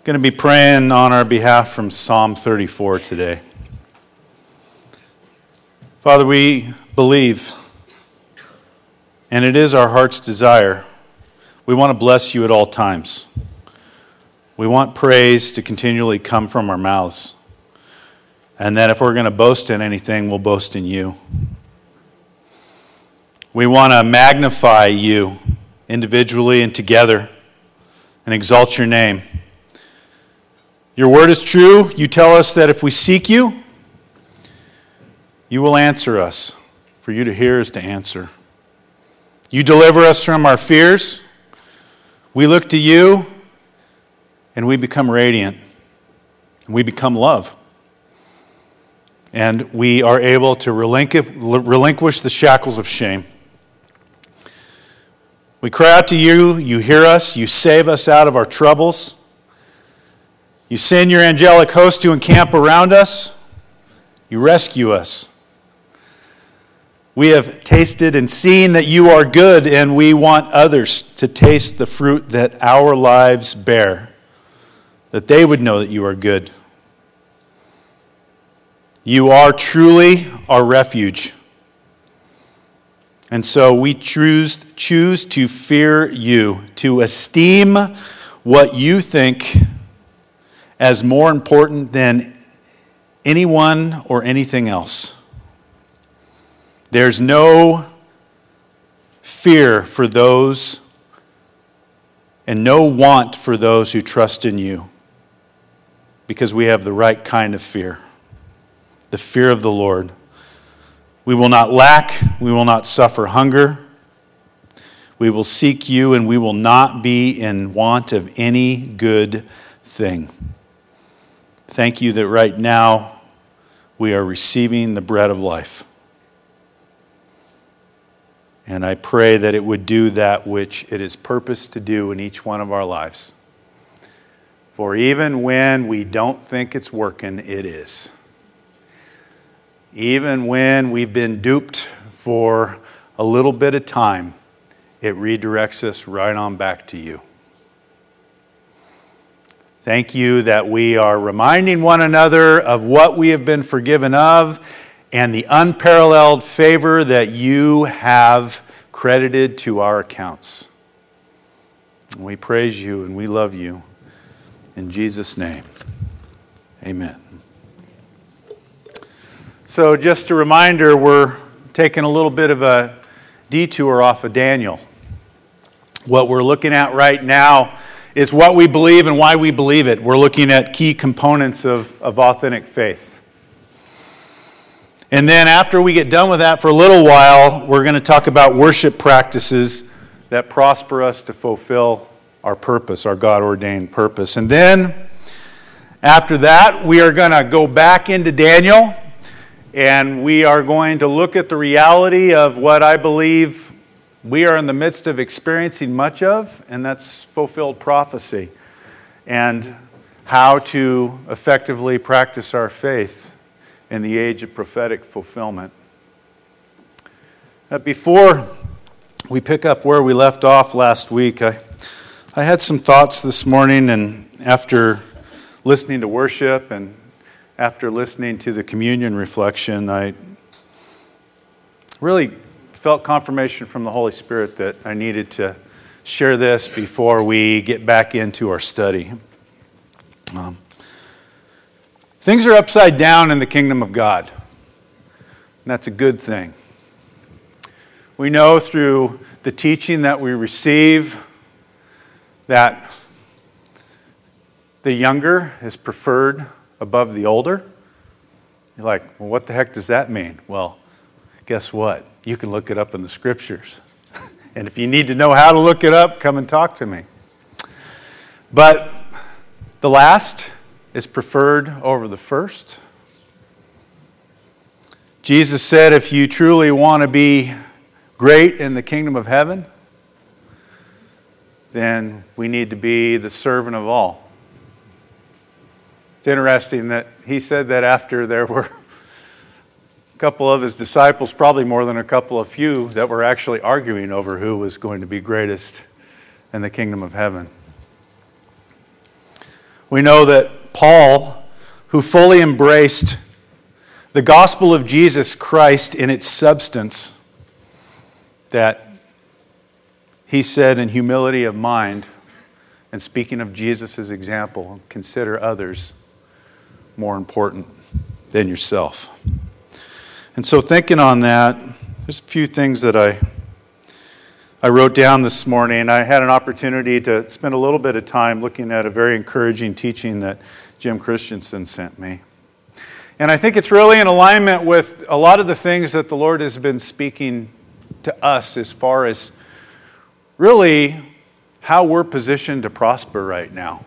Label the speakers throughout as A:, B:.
A: Going to be praying on our behalf from Psalm 34 today. Father, we believe, and it is our heart's desire. We want to bless you at all times. We want praise to continually come from our mouths. And that if we're going to boast in anything, we'll boast in you. We want to magnify you individually and together and exalt your name. Your word is true. You tell us that if we seek you, you will answer us. For you to hear is to answer. You deliver us from our fears. We look to you, and we become radiant. And we become love. And we are able to relinquish the shackles of shame. We cry out to you. You hear us. You save us out of our troubles. You send your angelic host to encamp around us. You rescue us. We have tasted and seen that you are good, and we want others to taste the fruit that our lives bear, that they would know that you are good. You are truly our refuge. And so we choose to fear you, to esteem what you think as more important than anyone or anything else. There's no fear for those and no want for those who trust in you, because we have the right kind of fear, the fear of the Lord. We will not lack, we will not suffer hunger. We will seek you, and we will not be in want of any good thing. Thank you that right now we are receiving the bread of life. And I pray that it would do that which it is purposed to do in each one of our lives. For even when we don't think it's working, it is. Even when we've been duped for a little bit of time, it redirects us right on back to you. Thank you that we are reminding one another of what we have been forgiven of and the unparalleled favor that you have credited to our accounts. We praise you and we love you. In Jesus' name, amen. So just a reminder, we're taking a little bit of a detour off of Daniel. What we're looking at right now is what we believe and why we believe it. We're looking at key components of authentic faith. And then after we get done with that for a little while, we're going to talk about worship practices that prosper us to fulfill our purpose, our God-ordained purpose. And then after that, we are going to go back into Daniel, and we are going to look at the reality of what I believe we are in the midst of experiencing much of, and that's fulfilled prophecy, and how to effectively practice our faith in the age of prophetic fulfillment. Before we pick up where we left off last week, I had some thoughts this morning, and after listening to worship and after listening to the communion reflection, I really felt confirmation from the Holy Spirit that I needed to share this before we get back into our study. Things are upside down in the kingdom of God, and that's a good thing. We know through the teaching that we receive that the younger is preferred above the older. You're like, well, what the heck does that mean? Well, guess what? You can look it up in the scriptures. And if you need to know how to look it up, come and talk to me. But the last is preferred over the first. Jesus said, if you truly want to be great in the kingdom of heaven, then we need to be the servant of all. It's interesting that he said that after there were a couple of his disciples, probably more than a couple of few, that were actually arguing over who was going to be greatest in the kingdom of heaven. We know that Paul, who fully embraced the gospel of Jesus Christ in its substance, that he said in humility of mind, and speaking of Jesus' example, consider others more important than yourself. And so thinking on that, there's a few things that I wrote down this morning. I had an opportunity to spend a little bit of time looking at a very encouraging teaching that Jim Christensen sent me. And I think it's really in alignment with a lot of the things that the Lord has been speaking to us as far as really how we're positioned to prosper right now.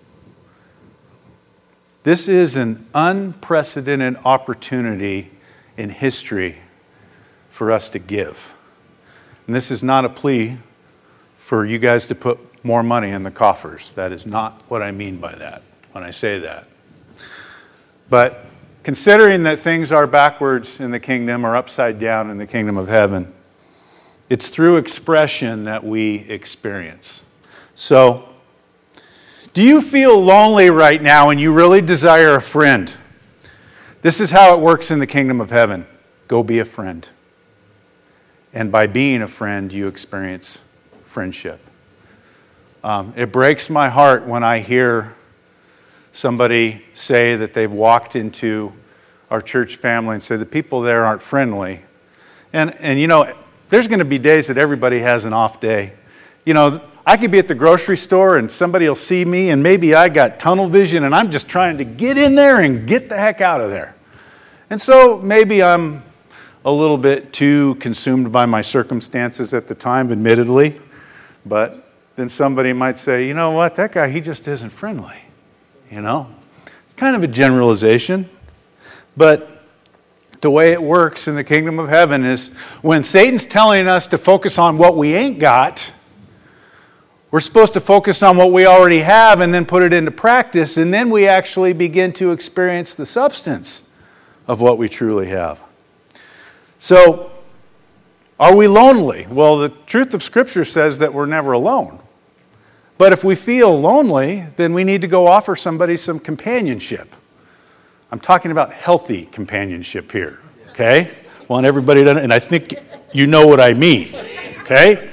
A: This is an unprecedented opportunity in history for us to give. And this is not a plea for you guys to put more money in the coffers. That is not what I mean by that when I say that. But considering that things are backwards in the kingdom or upside down in the kingdom of heaven, it's through expression that we experience. So, do you feel lonely right now and you really desire a friend? This is how it works in the kingdom of heaven. Go be a friend. And by being a friend, you experience friendship. It breaks my heart when I hear somebody say that they've walked into our church family and say the people there aren't friendly. And you know, there's going to be days that everybody has an off day. You know, I could be at the grocery store and somebody will see me and maybe I got tunnel vision and I'm just trying to get in there and get the heck out of there. And so maybe I'm a little bit too consumed by my circumstances at the time, admittedly. But then somebody might say, you know what, that guy, he just isn't friendly. You know, it's kind of a generalization. But the way it works in the kingdom of heaven is when Satan's telling us to focus on what we ain't got, we're supposed to focus on what we already have and then put it into practice, and then we actually begin to experience the substance of what we truly have. So, are we lonely? Well, the truth of Scripture says that we're never alone. But if we feel lonely, then we need to go offer somebody some companionship. I'm talking about healthy companionship here, okay? I want everybody to, and I think you know what I mean, okay?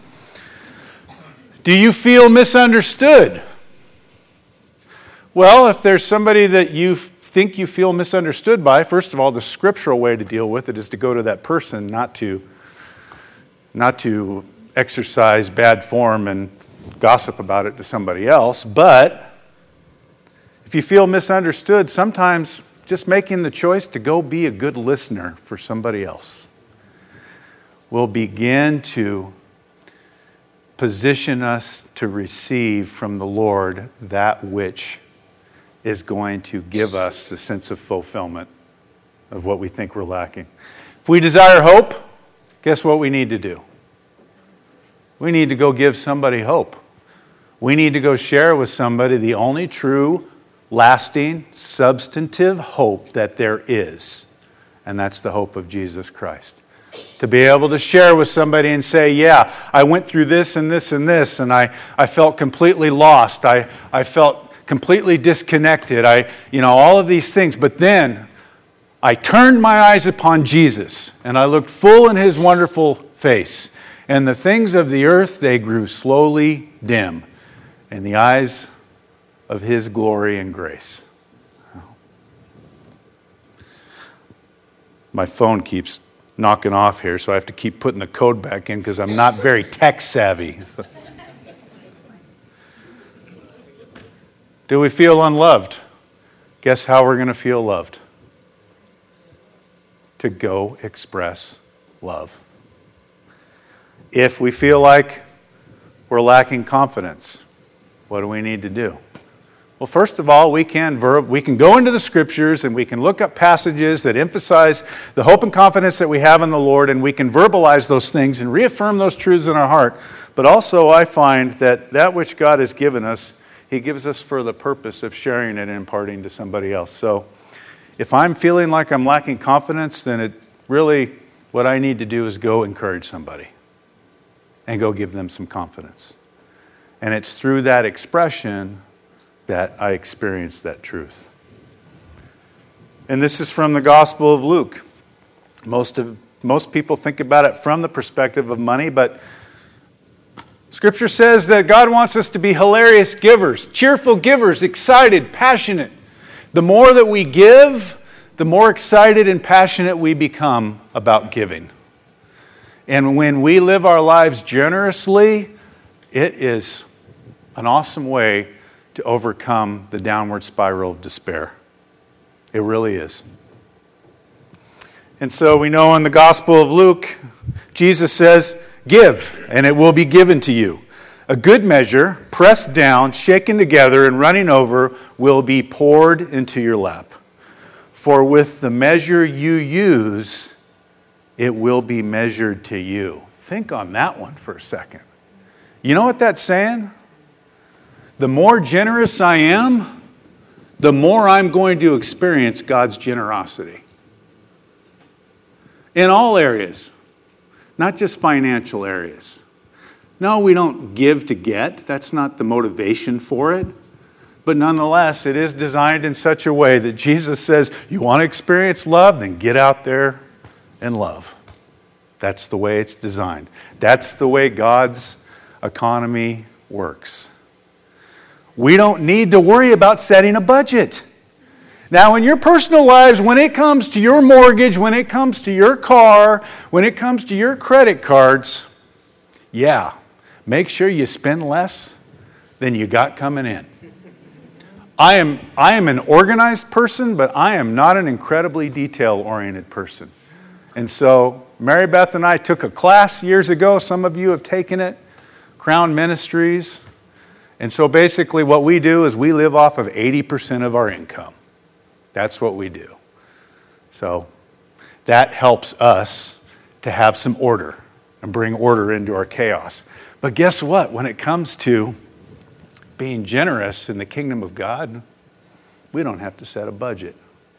A: Do you feel misunderstood? Well, if there's somebody that you think you feel misunderstood by, first of all, the scriptural way to deal with it is to go to that person, not to exercise bad form and gossip about it to somebody else. But if you feel misunderstood, sometimes just making the choice to go be a good listener for somebody else will begin to position us to receive from the Lord that which is going to give us the sense of fulfillment of what we think we're lacking. If we desire hope, guess what we need to do? We need to go give somebody hope. We need to go share with somebody the only true, lasting, substantive hope that there is. And that's the hope of Jesus Christ. To be able to share with somebody and say, yeah, I went through this and this and this, and I felt completely lost. I felt completely disconnected. All of these things. But then I turned my eyes upon Jesus, and I looked full in his wonderful face. And the things of the earth, they grew slowly dim in the eyes of his glory and grace. My phone keeps knocking off here, so I have to keep putting the code back in because I'm not very tech savvy. Do we feel unloved? Guess how we're going to feel loved? To go express love. If we feel like we're lacking confidence, what do we need to do? Well, first of all, we can go into the Scriptures and we can look up passages that emphasize the hope and confidence that we have in the Lord, and we can verbalize those things and reaffirm those truths in our heart. But also I find that which God has given us, he gives us for the purpose of sharing it and imparting to somebody else. So if I'm feeling like I'm lacking confidence, then what I need to do is go encourage somebody and go give them some confidence. And it's through that expression that I experienced that truth. And this is from the Gospel of Luke. Most people think about it from the perspective of money, but Scripture says that God wants us to be hilarious givers, cheerful givers, excited, passionate. The more that we give, the more excited and passionate we become about giving. And when we live our lives generously, it is an awesome way to overcome the downward spiral of despair. It really is. And so we know in the Gospel of Luke, Jesus says, "Give, and it will be given to you. A good measure, pressed down, shaken together, and running over, will be poured into your lap. For with the measure you use, it will be measured to you." Think on that one for a second. You know what that's saying? The more generous I am, the more I'm going to experience God's generosity. In all areas, not just financial areas. No, we don't give to get. That's not the motivation for it. But nonetheless, it is designed in such a way that Jesus says, you want to experience love? Then get out there and love. That's the way it's designed. That's the way God's economy works. We don't need to worry about setting a budget. Now, in your personal lives, when it comes to your mortgage, when it comes to your car, when it comes to your credit cards, yeah, make sure you spend less than you got coming in. I am an organized person, but I am not an incredibly detail-oriented person. And so Mary Beth and I took a class years ago. Some of you have taken it, Crown Ministries. And so basically what we do is we live off of 80% of our income. That's what we do. So that helps us to have some order and bring order into our chaos. But guess what? When it comes to being generous in the kingdom of God, we don't have to set a budget.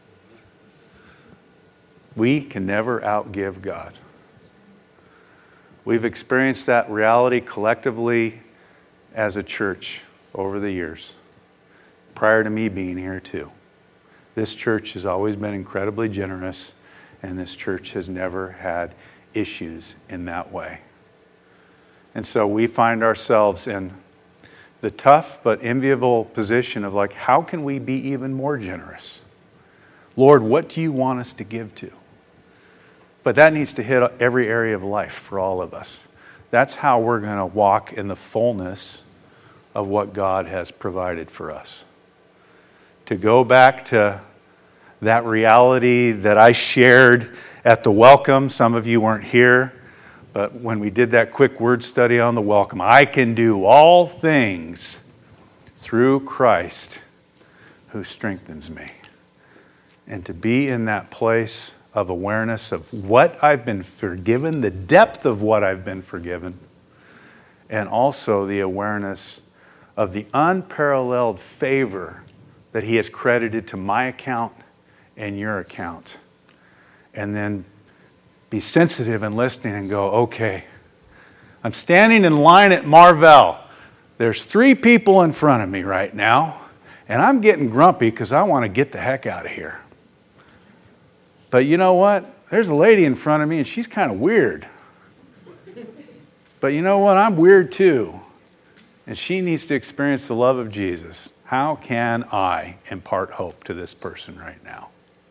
A: We can never outgive God. We've experienced that reality collectively as a church over the years, prior to me being here too. This church has always been incredibly generous, and this church has never had issues in that way. And so we find ourselves in the tough but enviable position of like, how can we be even more generous? Lord, what do you want us to give to? But that needs to hit every area of life for all of us. That's how we're going to walk in the fullness of what God has provided for us. To go back to that reality that I shared at the welcome. Some of you weren't here, but when we did that quick word study on the welcome, I can do all things through Christ who strengthens me. And to be in that place of awareness of what I've been forgiven, the depth of what I've been forgiven, and also the awareness of the unparalleled favor that He has credited to my account and your account. And then be sensitive and listening and go, okay, I'm standing in line at Marvell. There's 3 people in front of me right now, and I'm getting grumpy because I want to get the heck out of here. But you know what? There's a lady in front of me, and she's kind of weird. But you know what? I'm weird too. And she needs to experience the love of Jesus. How can I impart hope to this person right now?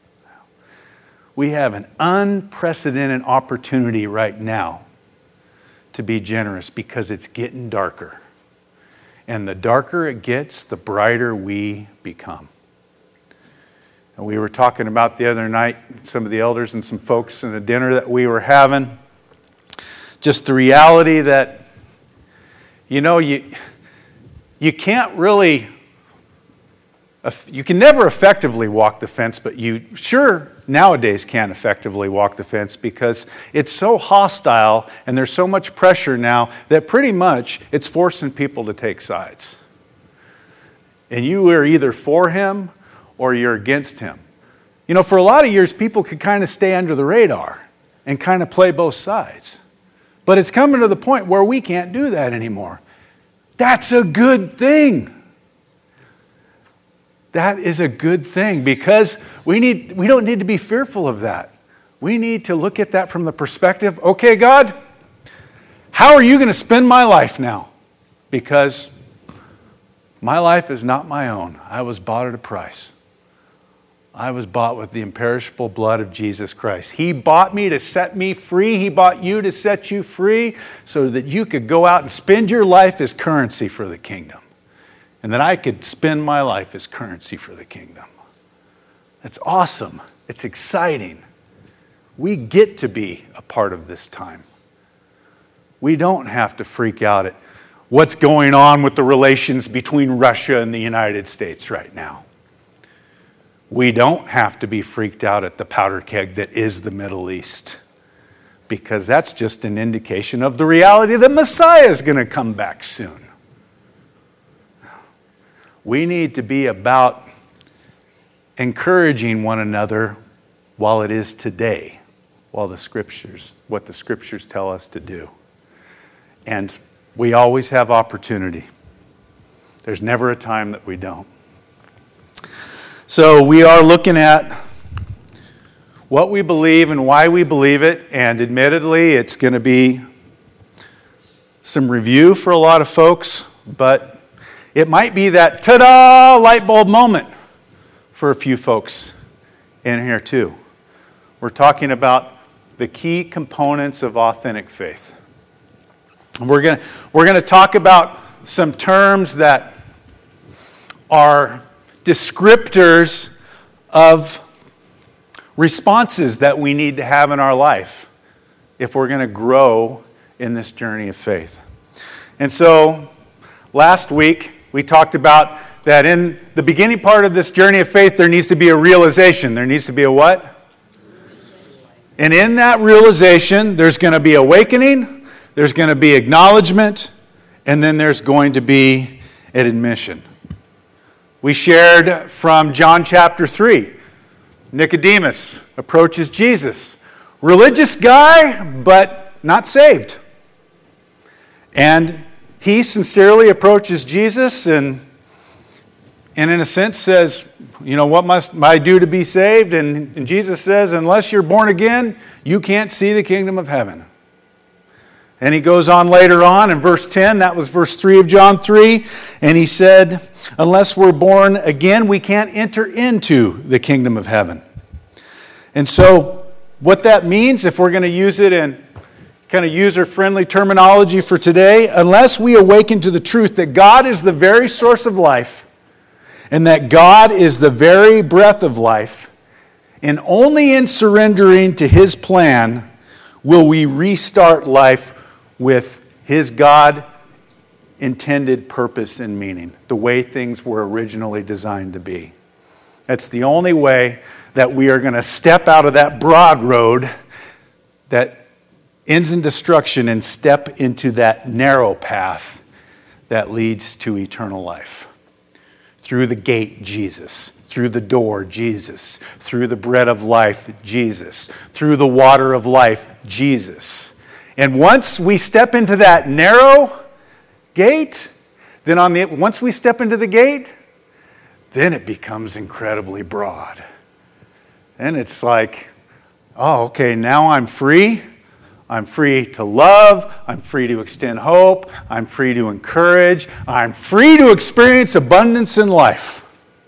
A: We have an unprecedented opportunity right now to be generous because it's getting darker. And the darker it gets, the brighter we become. And we were talking about the other night, some of the elders and some folks in a dinner that we were having, just the reality that, you can't really, you can never effectively walk the fence, but you sure nowadays can effectively walk the fence because it's so hostile and there's so much pressure now that pretty much it's forcing people to take sides. And you are either for him or you're against him. For a lot of years, people could kind of stay under the radar and kind of play both sides. But it's coming to the point where we can't do that anymore. That's a good thing. That is a good thing because we don't need to be fearful of that. We need to look at that from the perspective, okay, God, how are you going to spend my life now? Because my life is not my own. I was bought at a price. I was bought with the imperishable blood of Jesus Christ. He bought me to set me free. He bought you to set you free so that you could go out and spend your life as currency for the kingdom. And that I could spend my life as currency for the kingdom. That's awesome. It's exciting. We get to be a part of this time. We don't have to freak out at what's going on with the relations between Russia and the United States right now. We don't have to be freaked out at the powder keg that is the Middle East, because that's just an indication of the reality that Messiah is going to come back soon. We need to be about encouraging one another while it is today, what the scriptures tell us to do. And we always have opportunity. There's never a time that we don't. So we are looking at what we believe and why we believe it, and admittedly it's going to be some review for a lot of folks, but it might be that ta-da light bulb moment for a few folks in here too. We're talking about the key components of authentic faith. We're going to talk about some terms that are descriptors of responses that we need to have in our life if we're going to grow in this journey of faith. And so last week we talked about that in the beginning part of this journey of faith there needs to be a realization. There needs to be a what? And in that realization there's going to be awakening, there's going to be acknowledgement, and then there's going to be an admission. We shared from John chapter 3. Nicodemus approaches Jesus. Religious guy, but not saved. And he sincerely approaches Jesus and in a sense says, you know, what must I do to be saved? And Jesus says, unless you're born again, you can't see the kingdom of heaven. And he goes on later on in verse 10, that was verse 3 of John 3, and he said, unless we're born again, we can't enter into the kingdom of heaven. And so what that means, if we're going to use it in kind of user-friendly terminology for today, unless we awaken to the truth that God is the very source of life and that God is the very breath of life, and only in surrendering to His plan will we restart life with His God-intended purpose and meaning, the way things were originally designed to be. That's the only way that we are going to step out of that broad road that ends in destruction and step into that narrow path that leads to eternal life. Through the gate, Jesus. Through the door, Jesus. Through the bread of life, Jesus. Through the water of life, Jesus. And once we step into that narrow gate, then once we step into the gate, then it becomes incredibly broad. And it's like, oh, okay, now I'm free. I'm free to love. I'm free to extend hope. I'm free to encourage. I'm free to experience abundance in life.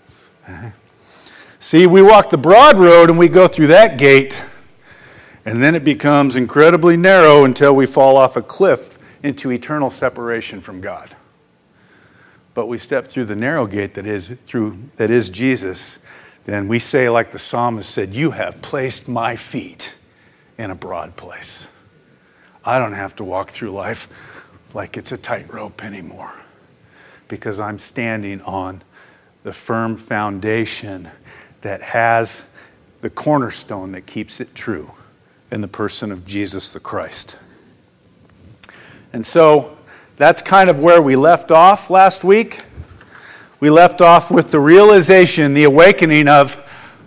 A: See, we walk the broad road and we go through that gate, and then it becomes incredibly narrow until we fall off a cliff into eternal separation from God. But we step through the narrow gate that is Jesus, then we say like the psalmist said, you have placed my feet in a broad place. I don't have to walk through life like it's a tightrope anymore because I'm standing on the firm foundation that has the cornerstone that keeps it true in the person of Jesus the Christ. And so that's kind of where we left off last week. We left off with the realization, the awakening of,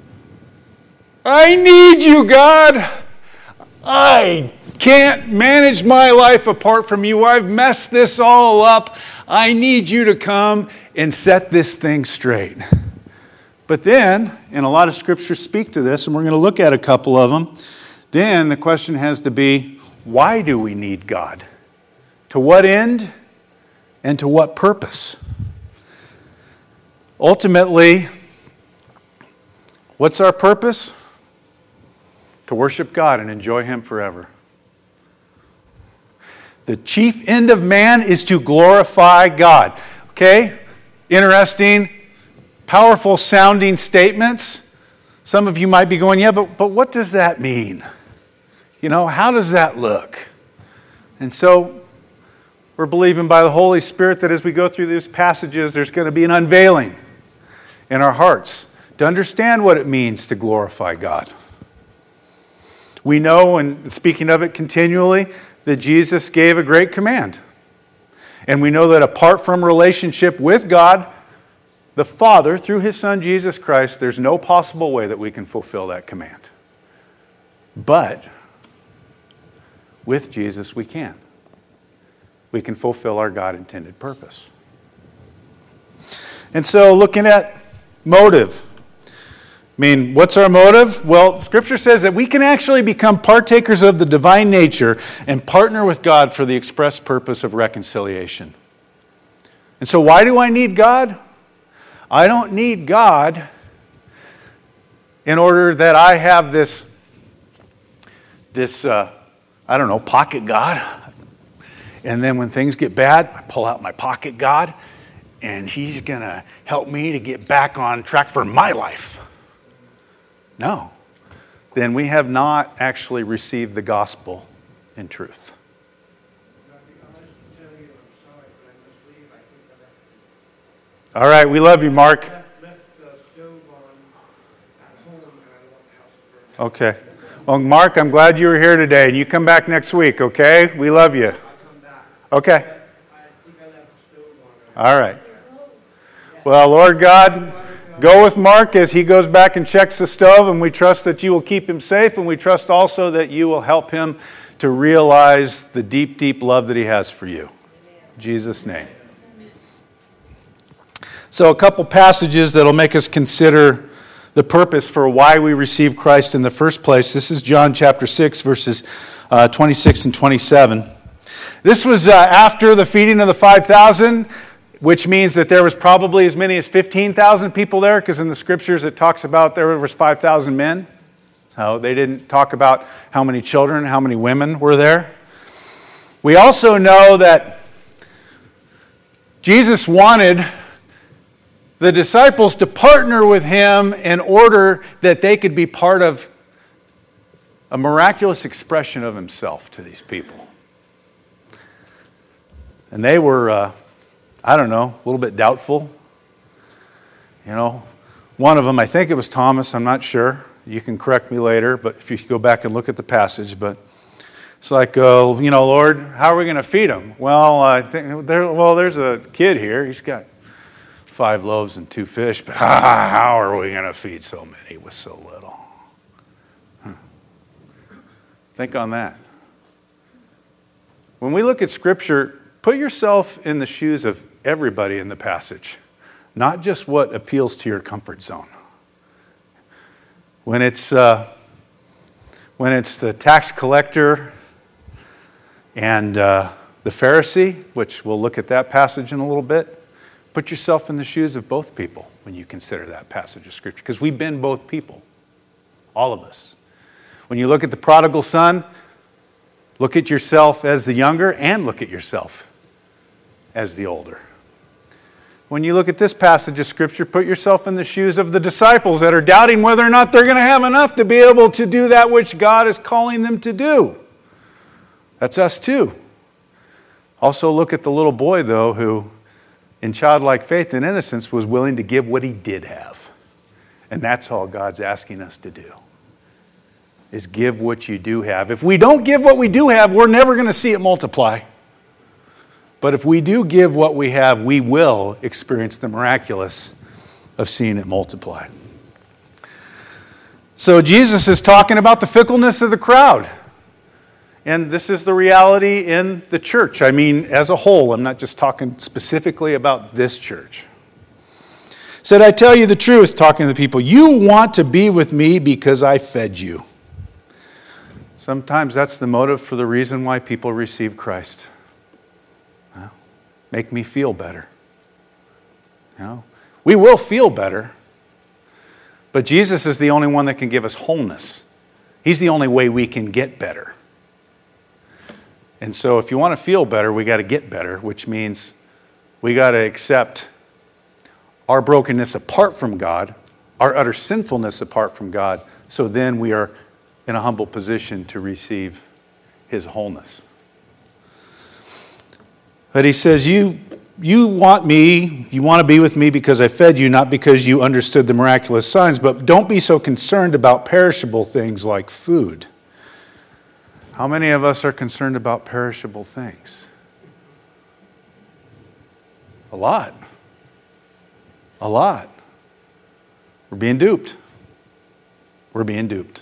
A: I need you, God. I can't manage my life apart from you. I've messed this all up. I need you to come and set this thing straight. But then, and a lot of scriptures speak to this, and we're going to look at a couple of them, then the question has to be, why do we need God? To what end and to what purpose? Ultimately, what's our purpose? To worship God and enjoy Him forever. The chief end of man is to glorify God. Okay? Interesting, powerful sounding statements. Some of you might be going, yeah, but what does that mean? You know, how does that look? And so we're believing by the Holy Spirit that as we go through these passages, there's going to be an unveiling in our hearts to understand what it means to glorify God. We know, and speaking of it continually, that Jesus gave a great command. And we know that apart from relationship with God, the Father, through His Son Jesus Christ, there's no possible way that we can fulfill that command. But with Jesus, we can. We can fulfill our God-intended purpose. And so, looking at motive. I mean, what's our motive? Well, Scripture says that we can actually become partakers of the divine nature and partner with God for the express purpose of reconciliation. And so, why do I need God? I don't need God in order that I have this pocket God. And then when things get bad, I pull out my pocket God, and He's going to help me to get back on track for my life. No. Then we have not actually received the gospel in truth. All right, we love you, Mark. Okay. Well, Mark, I'm glad you were here today, and you come back next week, okay? We love you. Okay. All right. Well, Lord God, go with Mark as he goes back and checks the stove, and we trust that you will keep him safe, and we trust also that you will help him to realize the deep, deep love that he has for you. In Jesus' name. So a couple passages that will make us consider the purpose for why we receive Christ in the first place. This is John chapter 6, verses 26 and 27. This was after the feeding of the 5,000, which means that there was probably as many as 15,000 people there, because in the scriptures it talks about there was 5,000 men. So they didn't talk about how many children, how many women were there. We also know that Jesus wanted the disciples to partner with Him in order that they could be part of a miraculous expression of Himself to these people. And they were, a little bit doubtful. You know, one of them, I think it was Thomas, I'm not sure. You can correct me later, but if you go back and look at the passage. But it's like, Lord, how are we going to feed them? Well, there's a kid here. He's got 5 loaves and 2 fish, but how are we going to feed so many with so little? Think on that. When we look at Scripture, put yourself in the shoes of everybody in the passage, not just what appeals to your comfort zone. When it's the tax collector and the Pharisee, which we'll look at that passage in a little bit, put yourself in the shoes of both people when you consider that passage of Scripture, because we've been both people, all of us. When you look at the prodigal son, look at yourself as the younger and look at yourself as the older. When you look at this passage of Scripture, put yourself in the shoes of the disciples that are doubting whether or not they're going to have enough to be able to do that which God is calling them to do. That's us too. Also look at the little boy, though, who in childlike faith and innocence was willing to give what he did have. And that's all God's asking us to do, is give what you do have. If we don't give what we do have, we're never going to see it multiply. But if we do give what we have, we will experience the miraculous of seeing it multiply. So Jesus is talking about the fickleness of the crowd. And this is the reality in the church. I mean, as a whole, I'm not just talking specifically about this church. said, I tell you the truth, talking to the people, you want to be with me because I fed you. Sometimes that's the motive for the reason why people receive Christ. Make me feel better. We will feel better, but Jesus is the only one that can give us wholeness. He's the only way we can get better. And so if you want to feel better, we got to get better, which means we got to accept our brokenness apart from God, our utter sinfulness apart from God, so then we are in a humble position to receive His wholeness. But He says, you want me, you want to be with me because I fed you, not because you understood the miraculous signs, but don't be so concerned about perishable things like food. How many of us are concerned about perishable things? A lot. A lot. We're being duped. We're being duped.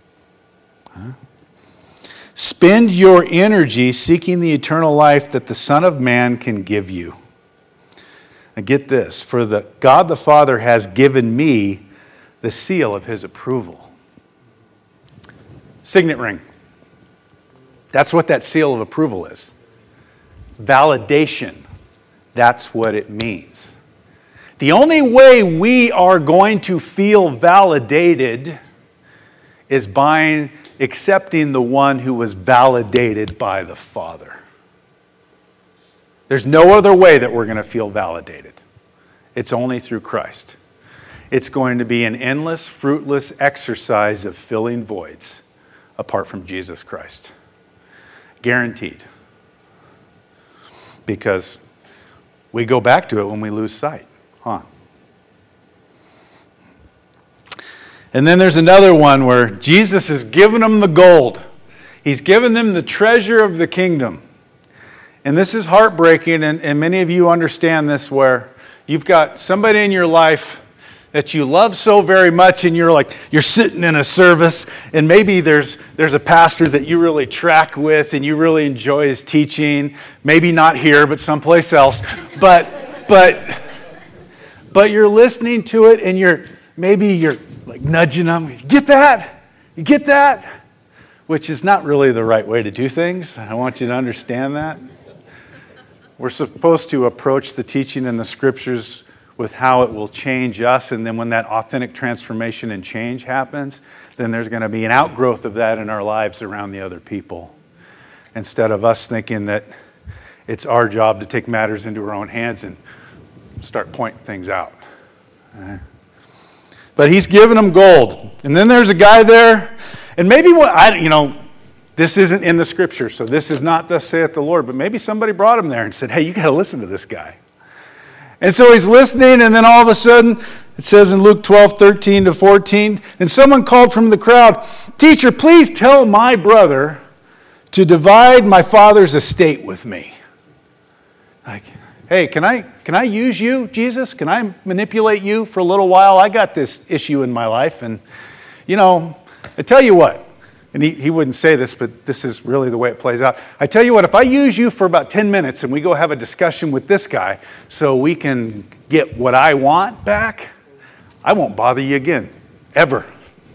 A: Spend your energy seeking the eternal life that the Son of Man can give you. Now get this, for God the Father has given me the seal of His approval. Signet ring. That's what that seal of approval is. Validation. That's what it means. The only way we are going to feel validated is by accepting the one who was validated by the Father. There's no other way that we're going to feel validated. It's only through Christ. It's going to be an endless, fruitless exercise of filling voids apart from Jesus Christ. Guaranteed. Because we go back to it when we lose sight. And then there's another one where Jesus has given them the gold. He's given them the treasure of the kingdom. And this is heartbreaking, and many of you understand this, where you've got somebody in your life that you love so very much, and you're sitting in a service, and maybe there's a pastor that you really track with and you really enjoy his teaching. Maybe not here, but someplace else. But you're listening to it, and you're like nudging them. You get that? You get that? Which is not really the right way to do things. I want you to understand that. We're supposed to approach the teaching in the Scriptures with how it will change us, and then when that authentic transformation and change happens, then there's going to be an outgrowth of that in our lives around the other people. Instead of us thinking that it's our job to take matters into our own hands and start pointing things out. But He's given them gold. And then there's a guy there, and maybe this isn't in the Scripture, so this is not thus saith the Lord, but maybe somebody brought him there and said, hey, you got to listen to this guy. And so he's listening, and then all of a sudden, it says in Luke 12:13-14, and someone called from the crowd, Teacher, please tell my brother to divide my father's estate with me. Like, hey, can I use you, Jesus? Can I manipulate you for a little while? I got this issue in my life, and, I tell you what, and he wouldn't say this, but this is really the way it plays out. I tell you what, if I use you for about 10 minutes and we go have a discussion with this guy so we can get what I want back, I won't bother you again, ever.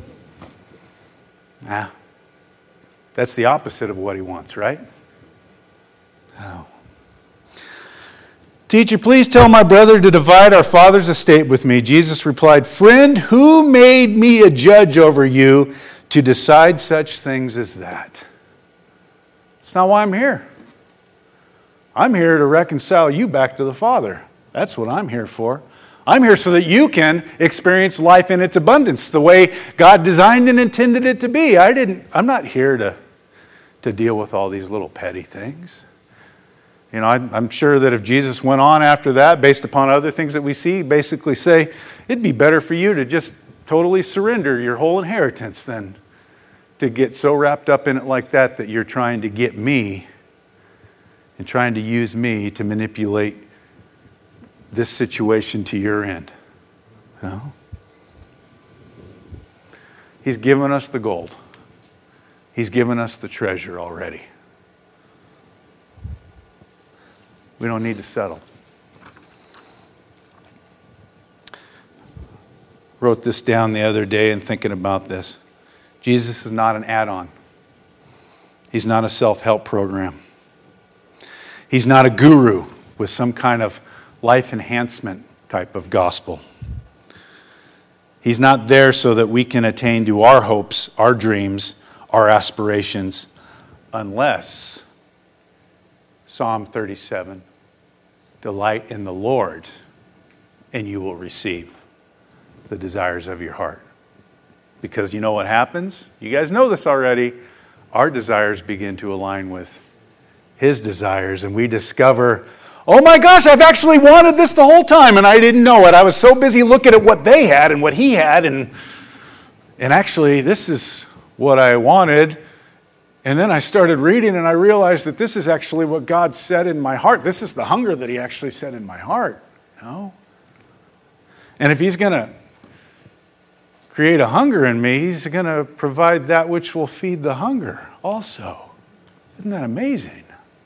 A: That's the opposite of what he wants, right? Oh. Teacher, please tell my brother to divide our father's estate with me. Jesus replied, Friend, who made me a judge over you to decide such things as that? That's not why I'm here. I'm here to reconcile you back to the Father. That's what I'm here for. I'm here so that you can experience life in its abundance, the way God designed and intended it to be. I'm not here to deal with all these little petty things. I'm sure that if Jesus went on after that, based upon other things that we see, basically say, it'd be better for you to just totally surrender your whole inheritance than to get so wrapped up in it like that you're trying to get me and trying to use me to manipulate this situation to your end. No? He's given us the gold. He's given us the treasure already. We don't need to settle. wrote this down the other day and thinking about this. Jesus is not an add-on. He's not a self-help program. He's not a guru with some kind of life enhancement type of gospel. He's not there so that we can attain to our hopes, our dreams, our aspirations, unless Psalm 37, delight in the Lord, and you will receive the desires of your heart. Because you know what happens? You guys know this already. Our desires begin to align with His desires, and we discover, oh my gosh, I've actually wanted this the whole time, and I didn't know it. I was so busy looking at what they had and what he had, and actually this is what I wanted. And then I started reading, and I realized that this is actually what God said in my heart. This is the hunger that He actually said in my heart. You know? And if He's going to create a hunger in me, He's going to provide that which will feed the hunger also. Isn't that amazing?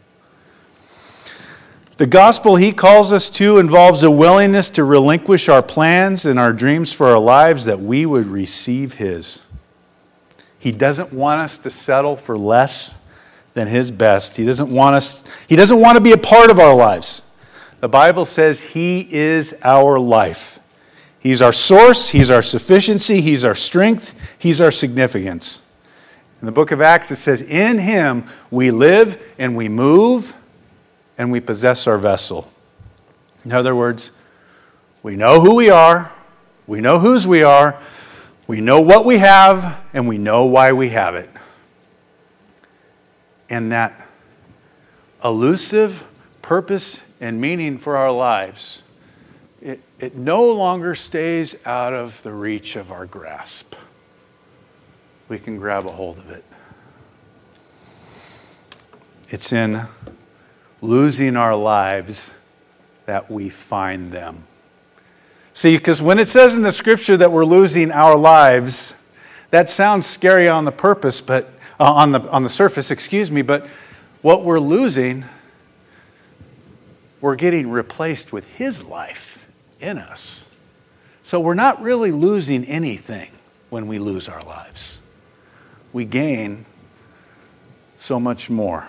A: The gospel He calls us to involves a willingness to relinquish our plans and our dreams for our lives that we would receive His. He doesn't want us to settle for less than His best. He doesn't want to be a part of our lives. The Bible says He is our life. He's our source, He's our sufficiency, He's our strength, He's our significance. In the book of Acts it says, in Him we live and we move and we possess our vessel. In other words, we know who we are, we know whose we are, we know what we have, and we know why we have it. And that elusive purpose and meaning for our lives, it no longer stays out of the reach of our grasp. We can grab a hold of it. It's in losing our lives that we find them. See, because when it says in the scripture that we're losing our lives, that sounds scary on the purpose, but on the surface, but what we're losing, we're getting replaced with His life in us. So we're not really losing anything when we lose our lives. We gain so much more.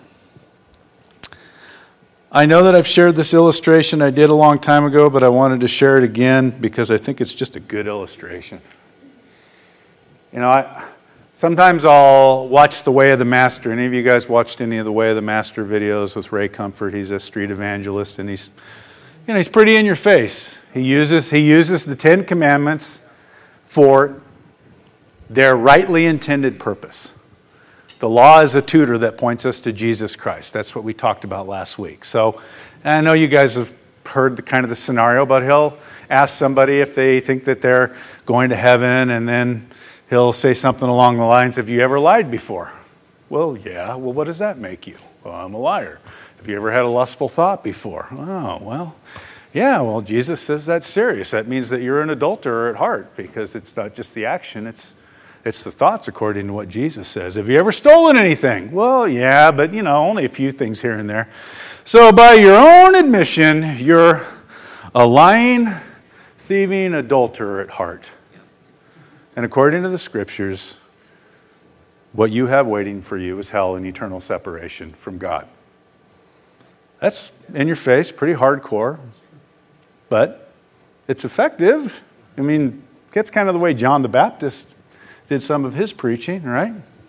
A: I know that I've shared this illustration I did a long time ago, but I wanted to share it again because I think it's just a good illustration. You know, sometimes I'll watch The Way of the Master. Any of you guys watched any of The Way of the Master videos with Ray Comfort? He's a street evangelist, and he's pretty in your face. He uses the Ten Commandments for their rightly intended purpose. The law is a tutor that points us to Jesus Christ. That's what we talked about last week. So, and I know you guys have heard the scenario, but he'll ask somebody if they think that they're going to heaven, and then he'll say something along the lines, have you ever lied before? Well, yeah. Well, what does that make you? Well, I'm a liar. Have you ever had a lustful thought before? Oh, well, yeah. Well, Jesus says that's serious. That means that you're an adulterer at heart, because it's not just the action, it's the thoughts according to what Jesus says. Have you ever stolen anything? Well, yeah, but only a few things here and there. So by your own admission, you're a lying, thieving adulterer at heart. And according to the scriptures, what you have waiting for you is hell and eternal separation from God. That's in your face, pretty hardcore, but it's effective. I mean, that's kind of the way John the Baptist did some of his preaching, right?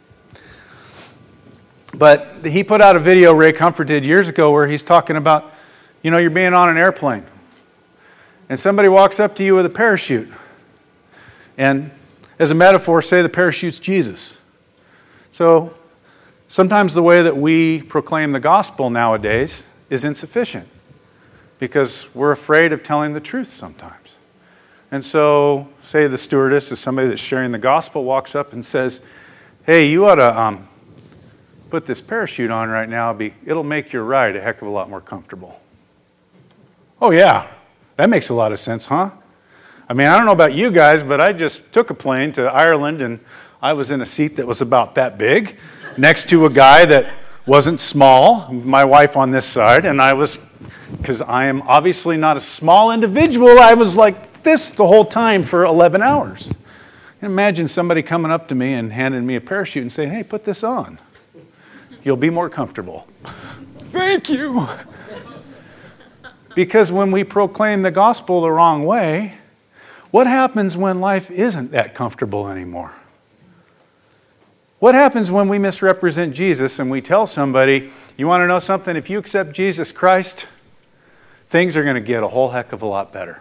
A: But he put out a video, Ray Comfort did years ago, where he's talking about, you're being on an airplane, and somebody walks up to you with a parachute. And as a metaphor, say the parachute's Jesus. So sometimes the way that we proclaim the gospel nowadays is insufficient, because we're afraid of telling the truth sometimes. And so, say the stewardess is somebody that's sharing the gospel, walks up and says, hey, you ought to put this parachute on right now. It'll make your ride a heck of a lot more comfortable. Oh, yeah, that makes a lot of sense, huh? I mean, I don't know about you guys, but I just took a plane to Ireland, and I was in a seat that was about that big, next to a guy that wasn't small, my wife on this side, and because I am obviously not a small individual, I was like this the whole time for 11 hours. Imagine somebody coming up to me and handing me a parachute and saying, hey, put this on. You'll be more comfortable. Thank you. Because when we proclaim the gospel the wrong way, what happens when life isn't that comfortable anymore? What happens when we misrepresent Jesus and we tell somebody, you want to know something? If you accept Jesus Christ, things are going to get a whole heck of a lot better.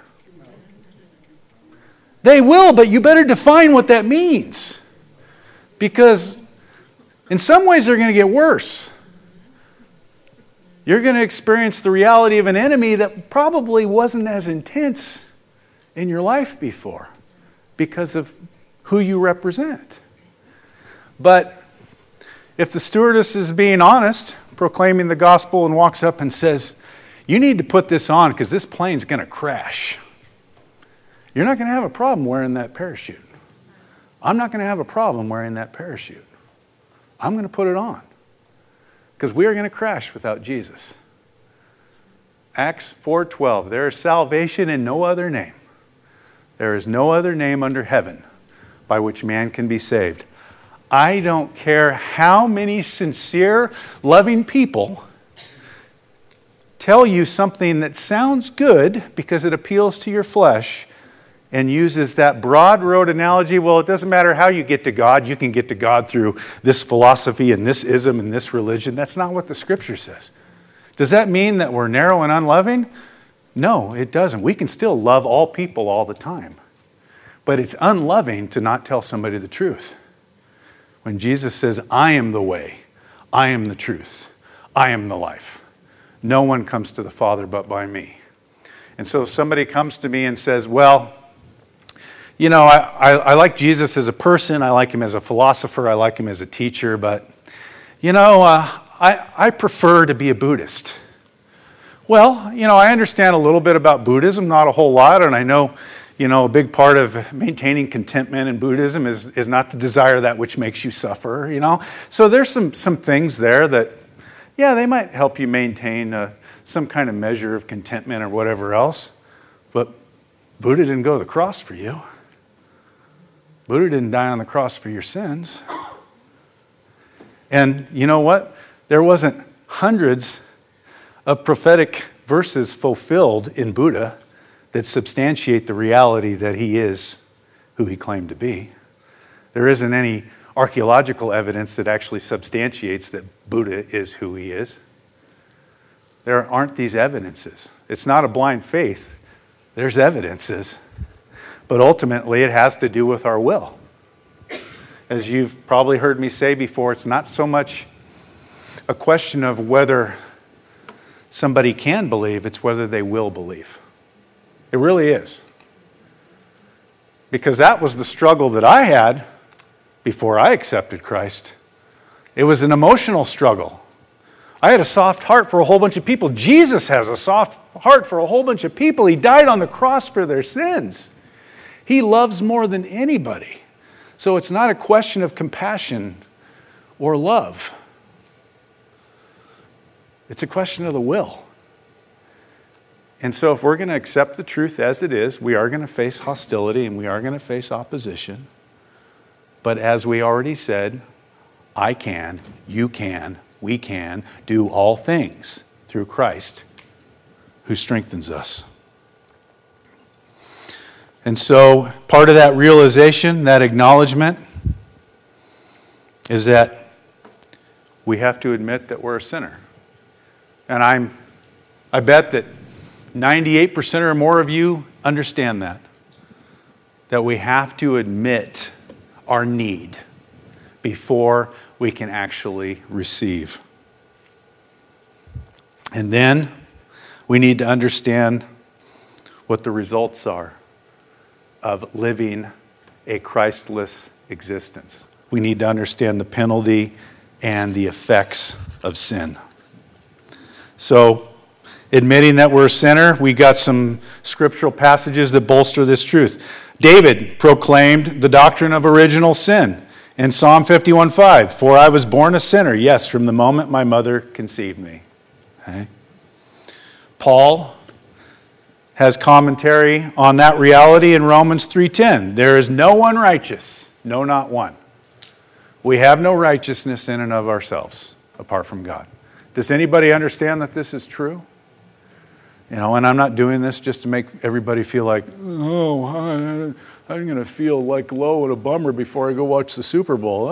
A: They will, but you better define what that means. Because in some ways they're going to get worse. You're going to experience the reality of an enemy that probably wasn't as intense in your life before because of who you represent. But if the stewardess is being honest, proclaiming the gospel, and walks up and says, you need to put this on because this plane's going to crash, you're not going to have a problem wearing that parachute. I'm not going to have a problem wearing that parachute. I'm going to put it on because we are going to crash without Jesus. Acts 4:12, there is salvation in no other name. There is no other name under heaven by which man can be saved. I don't care how many sincere, loving people tell you something that sounds good because it appeals to your flesh and uses that broad road analogy. Well, it doesn't matter how you get to God. You can get to God through this philosophy and this ism and this religion. That's not what the Scripture says. Does that mean that we're narrow and unloving? No, it doesn't. We can still love all people all the time. But it's unloving to not tell somebody the truth. When Jesus says, I am the way, I am the truth, I am the life. No one comes to the Father but by me. And so if somebody comes to me and says, well, you know, I like Jesus as a person, I like him as a philosopher, I like him as a teacher, but, you know, I prefer to be a Buddhist. Well, you know, I understand a little bit about Buddhism, not a whole lot, and I know, you know, a big part of maintaining contentment in Buddhism is not to desire that which makes you suffer, you know. So there's some things there that, yeah, they might help you maintain some kind of measure of contentment or whatever else. But Buddha didn't go to the cross for you. Buddha didn't die on the cross for your sins. And you know what? There wasn't hundreds of prophetic verses fulfilled in Buddha that substantiate the reality that he is who he claimed to be. There isn't any archaeological evidence that actually substantiates that Buddha is who he is. There aren't these evidences. It's not a blind faith. There's evidences. But ultimately, it has to do with our will. As you've probably heard me say before, it's not so much a question of whether somebody can believe, it's whether they will believe. It really is. Because that was the struggle that I had before I accepted Christ. It was an emotional struggle. I had a soft heart for a whole bunch of people. Jesus has a soft heart for a whole bunch of people. He died on the cross for their sins. He loves more than anybody. So it's not a question of compassion or love. It's a question of the will. And so if we're going to accept the truth as it is, we are going to face hostility and we are going to face opposition. But as we already said, I can, you can, we can do all things through Christ who strengthens us. And so part of that realization, that acknowledgement, is that we have to admit that we're a sinner. And I bet that 98% or more of you understand that we have to admit our need before we can actually receive. And then we need to understand what the results are of living a Christless existence. We need to understand the penalty and the effects of sin. So, admitting that we're a sinner, we got some scriptural passages that bolster this truth. David proclaimed the doctrine of original sin in Psalm 51:5. For I was born a sinner, yes, from the moment my mother conceived me. Okay? Paul has commentary on that reality in Romans 3:10. There is no one righteous, no, not one. We have no righteousness in and of ourselves apart from God. Does anybody understand that this is true? And I'm not doing this just to make everybody feel like, I'm going to feel like low and a bummer before I go watch the Super Bowl.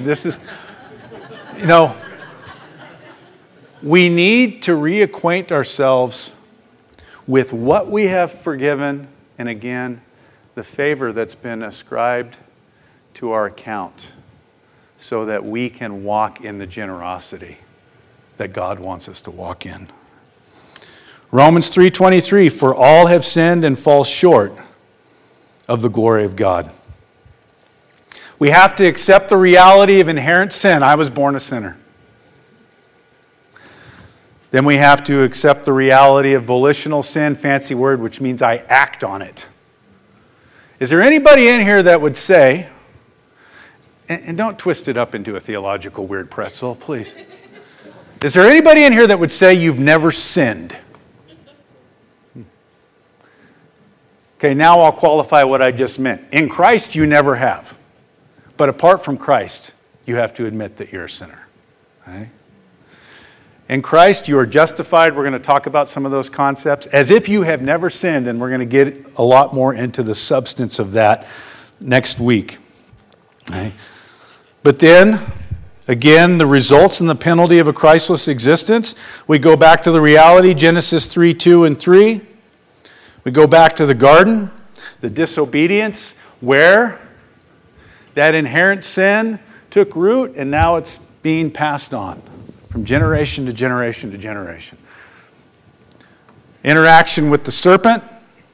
A: We need to reacquaint ourselves with what we have forgiven, and again, the favor that's been ascribed to our account, so that we can walk in the generosity that God wants us to walk in. Romans 3:23, for all have sinned and fall short of the glory of God. We have to accept the reality of inherent sin. I was born a sinner. Then we have to accept the reality of volitional sin, fancy word, which means I act on it. Is there anybody in here that would say, and don't twist it up into a theological weird pretzel, please. Is there anybody in here that would say you've never sinned? Okay, now I'll qualify what I just meant. In Christ, you never have. But apart from Christ, you have to admit that you're a sinner. Okay? In Christ, you are justified. We're going to talk about some of those concepts as if you have never sinned, and we're going to get a lot more into the substance of that next week. Okay? But then, again, the results and the penalty of a Christless existence, we go back to the reality, Genesis 3:2 and 3. We go back to the garden, the disobedience, where that inherent sin took root, and now it's being passed on from generation to generation to generation. Interaction with the serpent.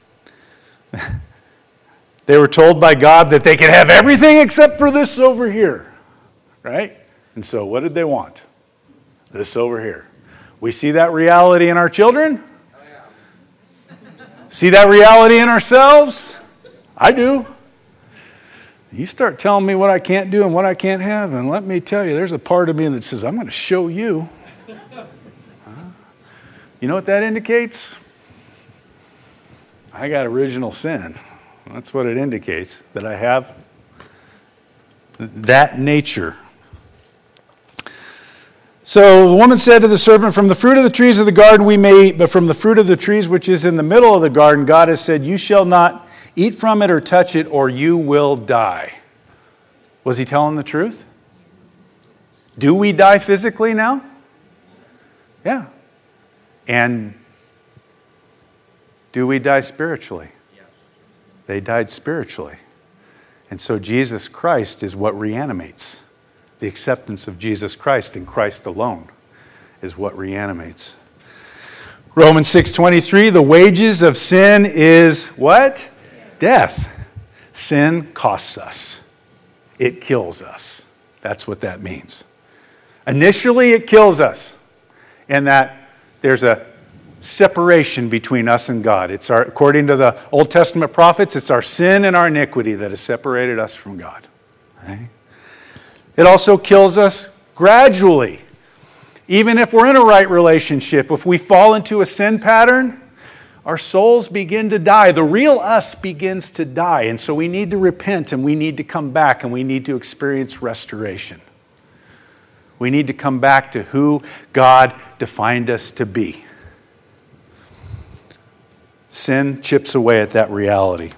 A: They were told by God that they could have everything except for this over here, right? And so what did they want? This over here. We see that reality in our children. See that reality in ourselves? I do. You start telling me what I can't do and what I can't have, and let me tell you, there's a part of me that says, I'm going to show you. You know what that indicates? I got original sin. That's what it indicates, that I have that nature. So the woman said to the serpent, from the fruit of the trees of the garden we may eat, but from the fruit of the trees which is in the middle of the garden, God has said, you shall not eat from it or touch it, or you will die. Was he telling the truth? Do we die physically now? Yeah. And do we die spiritually? They died spiritually. And so Jesus Christ is what reanimates. The acceptance of Jesus Christ and Christ alone is what reanimates. Romans 6:23, the wages of sin is what? Death. Sin costs us. It kills us. That's what that means. Initially, it kills us in that there's a separation between us and God. According to the Old Testament prophets, it's our sin and our iniquity that has separated us from God. Okay? It also kills us gradually. Even if we're in a right relationship, if we fall into a sin pattern, our souls begin to die. The real us begins to die. And so we need to repent, and we need to come back, and we need to experience restoration. We need to come back to who God defined us to be. Sin chips away at that reality.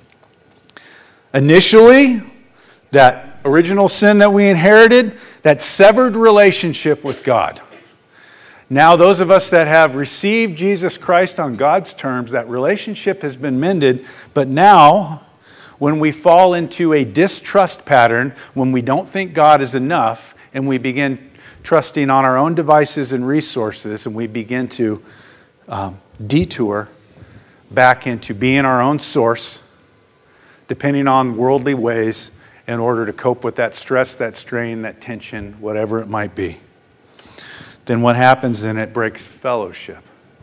A: Initially, that original sin that we inherited, that severed relationship with God. Now, those of us that have received Jesus Christ on God's terms, that relationship has been mended. But now, when we fall into a distrust pattern, when we don't think God is enough, and we begin trusting on our own devices and resources, and we begin to detour back into being our own source, depending on worldly ways, in order to cope with that stress, that strain, that tension, whatever it might be. Then what happens? Then it breaks fellowship.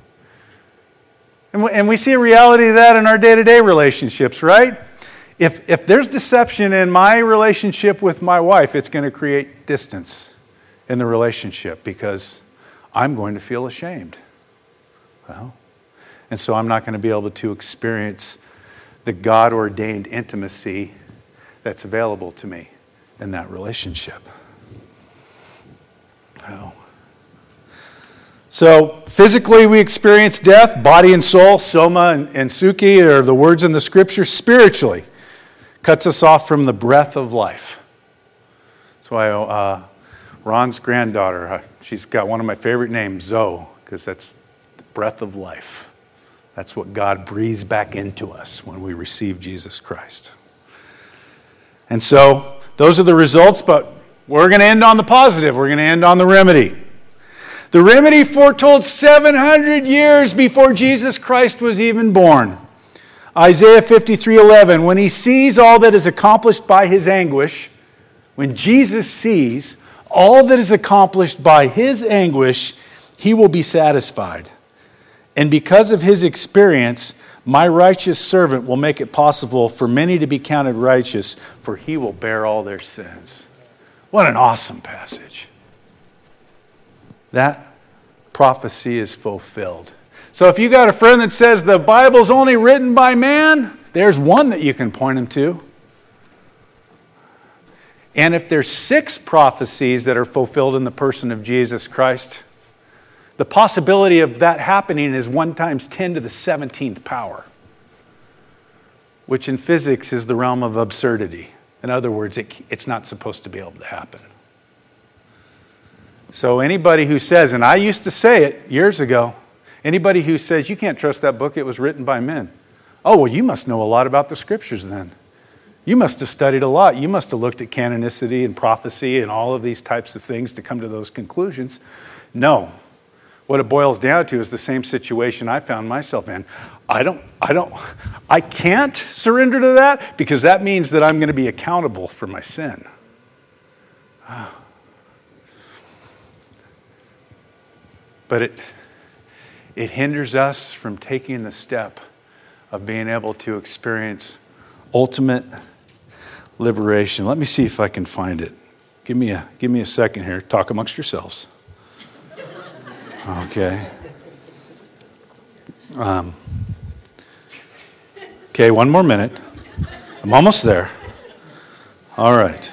A: And we see a reality of that in our day-to-day relationships, right? If there's deception in my relationship with my wife, it's going to create distance in the relationship because I'm going to feel ashamed. Well, And so I'm not going to be able to experience the God-ordained intimacy that's available to me in that relationship. Oh. So physically we experience death, body and soul, soma and suke are the words in the scripture. Spiritually, cuts us off from the breath of life. That's why Ron's granddaughter, she's got one of my favorite names, Zoe, because that's the breath of life. That's what God breathes back into us when we receive Jesus Christ. And so those are the results, but we're going to end on the positive. We're going to end on the remedy. The remedy foretold 700 years before Jesus Christ was even born. Isaiah 53:11, when he sees all that is accomplished by his anguish, when Jesus sees all that is accomplished by his anguish, he will be satisfied. And because of his experience, my righteous servant will make it possible for many to be counted righteous, for he will bear all their sins. What an awesome passage. That prophecy is fulfilled. So if you got a friend that says the Bible's only written by man, there's one that you can point him to. And if there's 6 prophecies that are fulfilled in the person of Jesus Christ, the possibility of that happening is 1 times 10 to the 17th power, which in physics is the realm of absurdity. In other words, it's not supposed to be able to happen. So anybody who says, and I used to say it years ago, anybody who says, you can't trust that book, it was written by men. Oh, well, you must know a lot about the scriptures then. You must have studied a lot. You must have looked at canonicity and prophecy and all of these types of things to come to those conclusions. No. What it boils down to is the same situation I found myself in. I can't surrender to that because that means that I'm going to be accountable for my sin. But it hinders us from taking the step of being able to experience ultimate liberation. Let me see if I can find it. Give me a second here. Talk amongst yourselves. Okay. Okay, one more minute. I'm almost there. All right.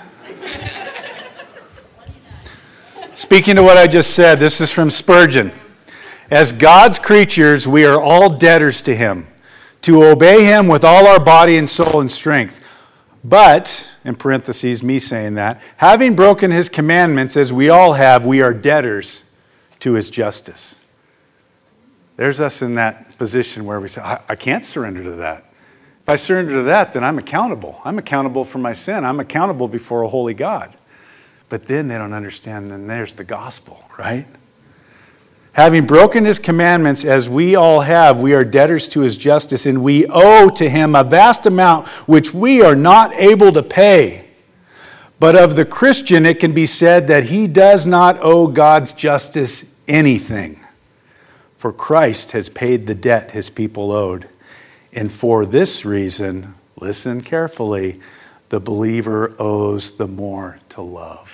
A: Speaking to what I just said, this is from Spurgeon. As God's creatures, we are all debtors to him, to obey him with all our body and soul and strength. But, in parentheses, me saying that, having broken his commandments, as we all have, we are debtors to his justice. There's us in that position where we say, I can't surrender to that. If I surrender to that, then I'm accountable. I'm accountable for my sin. I'm accountable before a holy God. But then they don't understand, then there's the gospel, right? Having broken his commandments, as we all have, we are debtors to his justice, and we owe to him a vast amount which we are not able to pay. But of the Christian, it can be said that he does not owe God's justice anything. For Christ has paid the debt his people owed. And for this reason, listen carefully, the believer owes the more to love.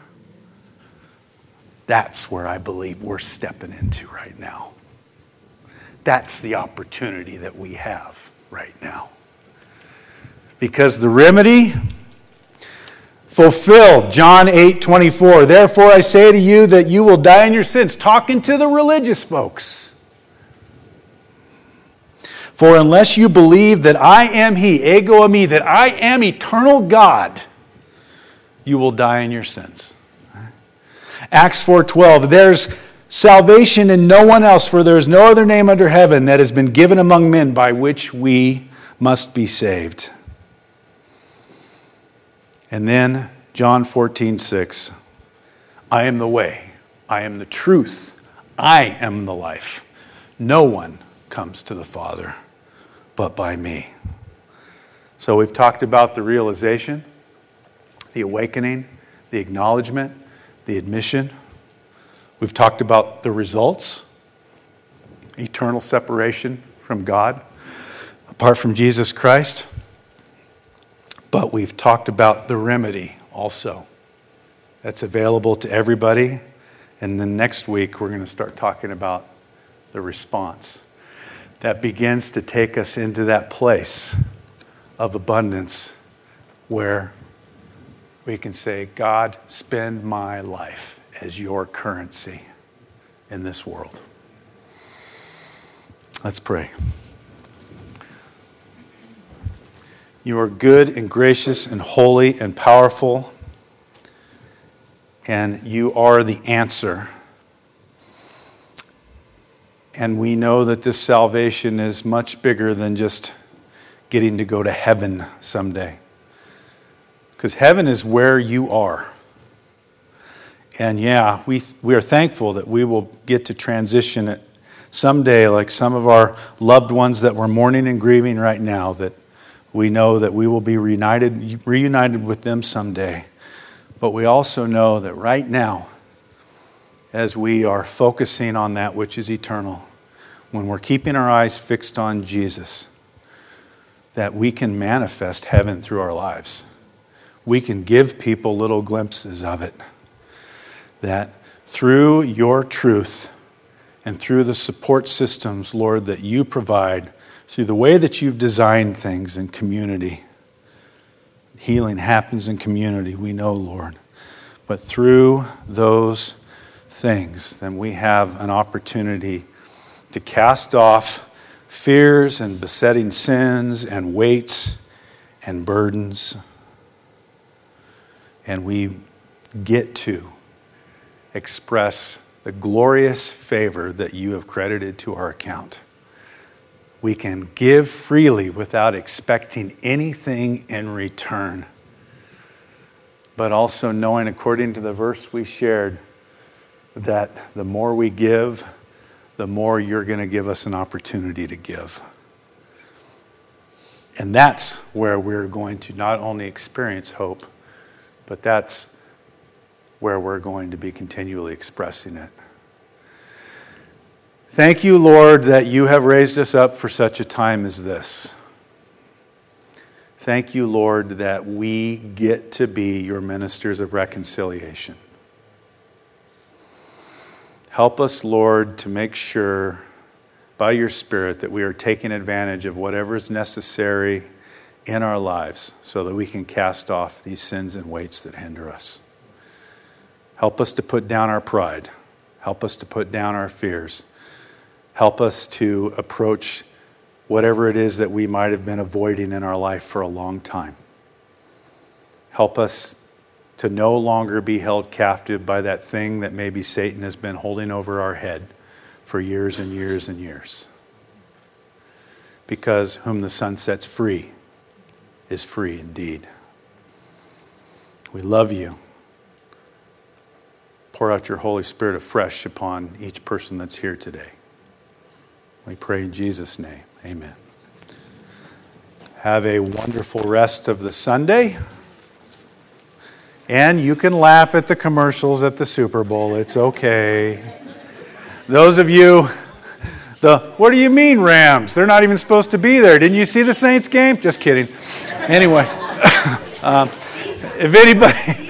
A: That's where I believe we're stepping into right now. That's the opportunity that we have right now. Because the remedy fulfilled, John 8:24. Therefore I say to you that you will die in your sins. Talking to the religious folks. For unless you believe that I am he, ego eimi, that I am eternal God, you will die in your sins. Acts 4:12, there's salvation in no one else, for there is no other name under heaven that has been given among men by which we must be saved. And then John 14:6, I am the way, I am the truth, I am the life. No one comes to the Father but by me. So we've talked about the realization, the awakening, the acknowledgement, the admission. We've talked about the results, eternal separation from God, apart from Jesus Christ. But we've talked about the remedy also. That's available to everybody. And then next week, we're going to start talking about the response. that begins to take us into that place of abundance where we can say, God, spend my life as your currency in this world. Let's pray. You are good and gracious and holy and powerful, and you are the answer. And we know that this salvation is much bigger than just getting to go to heaven someday. Because heaven is where you are. And yeah, we are thankful that we will get to transition it someday, like some of our loved ones that we're mourning and grieving right now, that we know that we will be reunited with them someday. But we also know that right now, as we are focusing on that which is eternal, when we're keeping our eyes fixed on Jesus, that we can manifest heaven through our lives. We can give people little glimpses of it. That through your truth and through the support systems, Lord, that you provide, through the way that you've designed things in community. Healing happens in community, we know, Lord. But through those things, then we have an opportunity to cast off fears and besetting sins and weights and burdens. And we get to express the glorious favor that you have credited to our account. We can give freely without expecting anything in return. But also knowing, according to the verse we shared, that the more we give, the more you're going to give us an opportunity to give. And that's where we're going to not only experience hope, but that's where we're going to be continually expressing it. Thank you, Lord, that you have raised us up for such a time as this. Thank you, Lord, that we get to be your ministers of reconciliation. Help us, Lord, to make sure by your Spirit that we are taking advantage of whatever is necessary in our lives so that we can cast off these sins and weights that hinder us. Help us to put down our pride. Help us to put down our fears. Help us to approach whatever it is that we might have been avoiding in our life for a long time. Help us to no longer be held captive by that thing that maybe Satan has been holding over our head for years and years and years. Because whom the Son sets free is free indeed. We love you. Pour out your Holy Spirit afresh upon each person that's here today. We pray in Jesus' name. Amen. Have a wonderful rest of the Sunday. And you can laugh at the commercials at the Super Bowl. It's okay. Those of you, what do you mean Rams? They're not even supposed to be there. Didn't you see the Saints game? Just kidding. Anyway, if anybody...